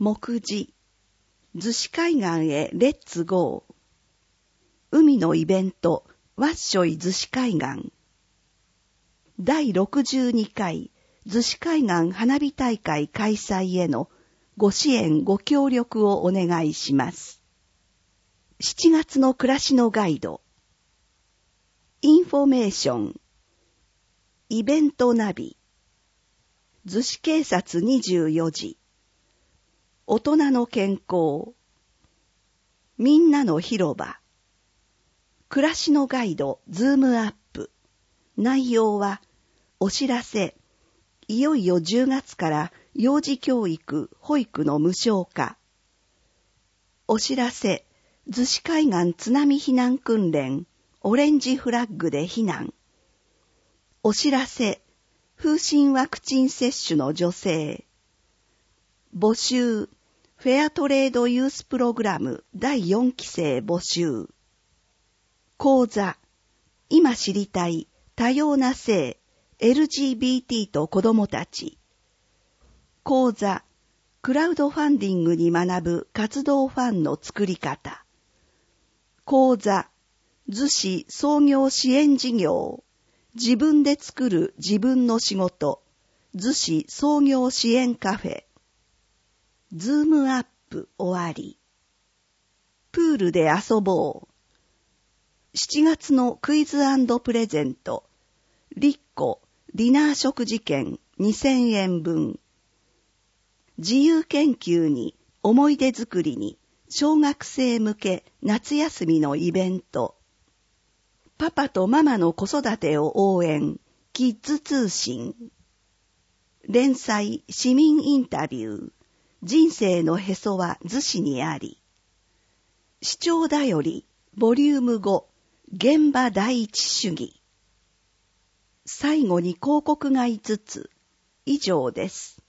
目次、逗子海岸へレッツゴー。海のイベント、わっしょい逗子海岸。第62回逗子海岸花火大会開催へのご支援ご協力をお願いします。7月の暮らしのガイド。インフォメーション。イベントナビ。逗子警察24時。大人の健康。みんなの広場。暮らしのガイドズームアップ。内容はお知らせ。いよいよ10月から幼児教育・保育の無償化。お知らせ。逗子海岸津波避難訓練。オレンジフラッグで避難。お知らせ。風疹ワクチン接種の助成。募集。フェアトレードユースプログラム第4期生募集。講座。今知りたい多様な性 LGBT と子どもたち。講座。クラウドファンディングに学ぶ活動ファンの作り方。講座。逗子創業支援事業。自分で作る自分の仕事。逗子創業支援カフェ。ズームアップ終わり。プールで遊ぼう。7月のクイズ&プレゼント。リッコディナー食事券2000円分。自由研究に思い出作りに小学生向け夏休みのイベント。パパとママの子育てを応援。キッズ通信。連載市民インタビュー。人生のへそは逗子にあり。視聴だよりボリューム5。現場第一主義。最後に広告が5つ。以上です。